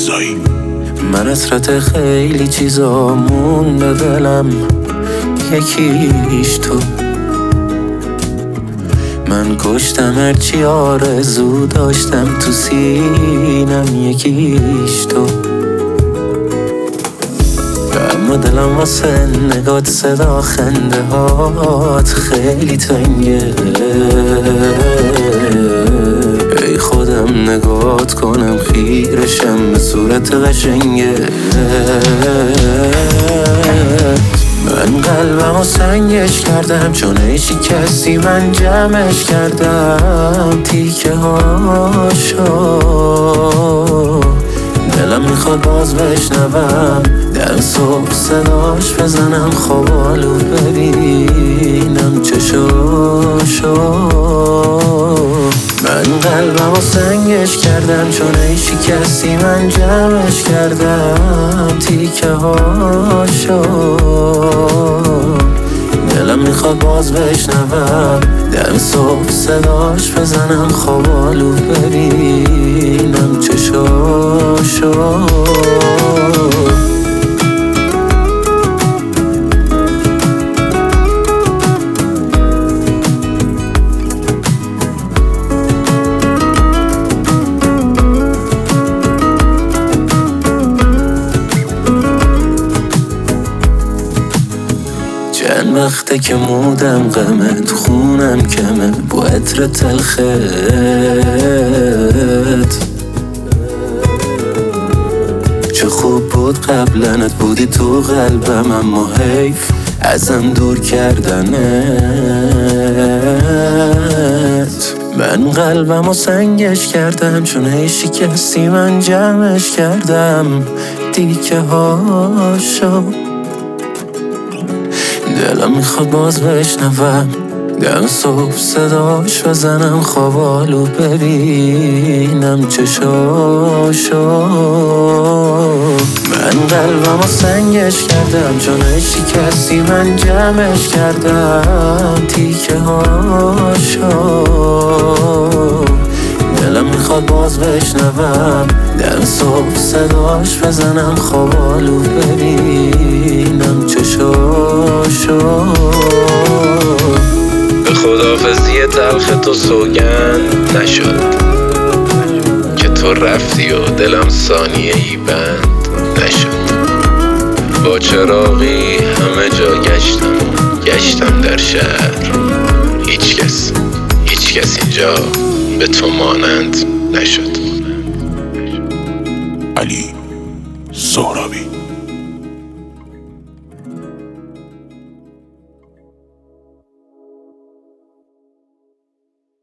رضایی. من حسرت خیلی چیزا مونده دلم، یکیش تو. من کشتم هرچی آرزو داشتم تو سینم، یکیش تو. اما دلم واسه نگات، صدا خنده هات خیلی تنگه. ای خودم نگات کنم خیرشم به صورت قشنگه. من قلبمو سنگش کردم چون ای شکستی من جمعش کردم تیکه هاشو. دلم میخواد باز بشنوم در صبح صداش بزنم، خوابالو ببینم چشاشو. من قلبمو سنگش کردم چون ای شکستی من جمعش کردم تیکه هاشو. دلم میخواد باز بشنوم در صبح صداش بزنم، خوابالو ببینم چشاشو. چند وقته که مودم غمه، تو خونم کمه با عطر تلخت. چه خوب بود قبلنت بودی تو قلبم، اما حیف ازم دور کردنت. من قلبمو سنگش کردم چون ای شکستی من جمعش کردم تیکه هاشو. دلم میخواد باز بشنوم در صبح صداش بزنم، خوابالو ببینم چشاشو. من قلبمو سنگش کردم چون ای شکستی من جمعش کردم تیکه هاشو. دلم میخواد باز بشنوم در صبح صداش بزنم، خوابالو ببینم چشاشو. به خداحافظی تلخ تو سوگند نشد که تو رفتی و دلم ثانیه‌ای بند نشد. با چراغی همه جا گشتم در شهر، هیچ کس اینجا به تو مانند نشد. علی سهرابی.